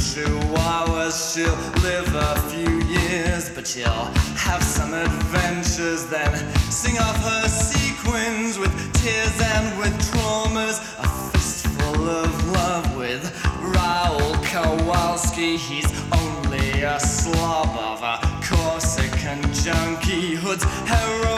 true hours. She'll live a few years, but she'll have some adventures, then sing off her sequins with tears and with traumas. A fistful of love with Raoul Kowalski. He's only a slob of a Corsican junkie. Hood's heroin